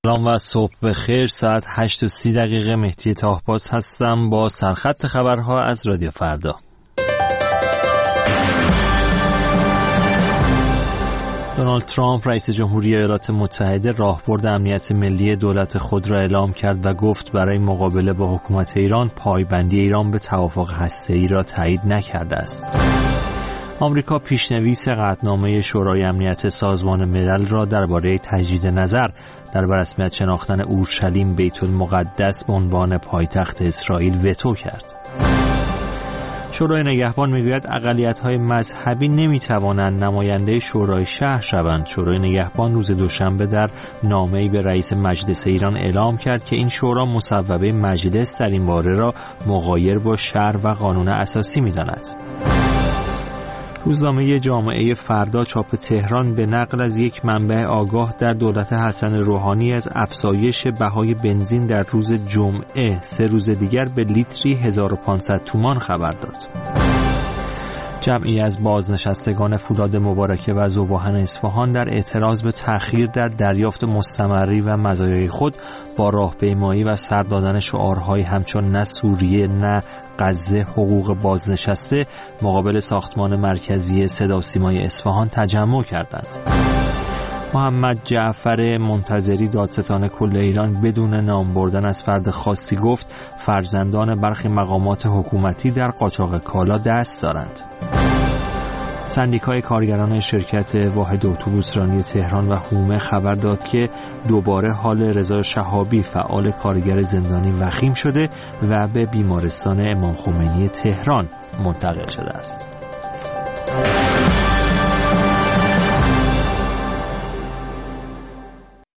سلام و صبح بخیر. ساعت 8:30 مهدی طاهباز هستم با سرخط خبرها از رادیو فردا. دونالد ترامپ رئیس جمهوری ایالات متحده راهبرد امنیت ملی دولت خود را اعلام کرد و گفت برای مقابله با حکومت ایران پایبندی ایران به توافق هسته‌ای را تایید نکرده است. آمریکا پیشنویس قطعنامه شورای امنیت سازمان ملل را درباره تجدید نظر در رسمیت شناختن اورشلیم بیت المقدس به عنوان پایتخت اسرائیل وتو کرد. شورای نگهبان میگوید اقلیت‌های مذهبی نمی‌توانند نماینده شورای شهر شوند. شورای نگهبان روز دوشنبه در نامه‌ای به رئیس مجلس ایران اعلام کرد که این شورا مصوبه مجلس در این باره را مغایر با شرع و قانون اساسی می‌داند. روزنامه جامعه فردا چاپ تهران به نقل از یک منبع آگاه در دولت حسن روحانی از افزایش بهای بنزین در روز جمعه 3 روز دیگر به لیتری 1500 تومان خبر داد. جمعی از بازنشستگان فولاد مبارکه و ذوباهن اصفهان در اعتراض به تأخیر در دریافت مستمری و مزایای خود با راهپیمایی و سر دادن شعارهای همچون نه سوریه نه غزه حقوق بازنشسته مقابل ساختمان مرکزی صداوسیمای اصفهان تجمع کردند. محمد جعفر منتظری دادستان کل ایران بدون نام بردن از فرد خاصی گفت فرزندان برخی مقامات حکومتی در قاچاق کالا دست دارند. سندیکای کارگران شرکت واحد اتوبوسرانی تهران و هومه خبر داد که دوباره حال رضا شهابی فعال کارگر زندانی وخیم شده و به بیمارستان امام خمینی تهران منتقل شده است.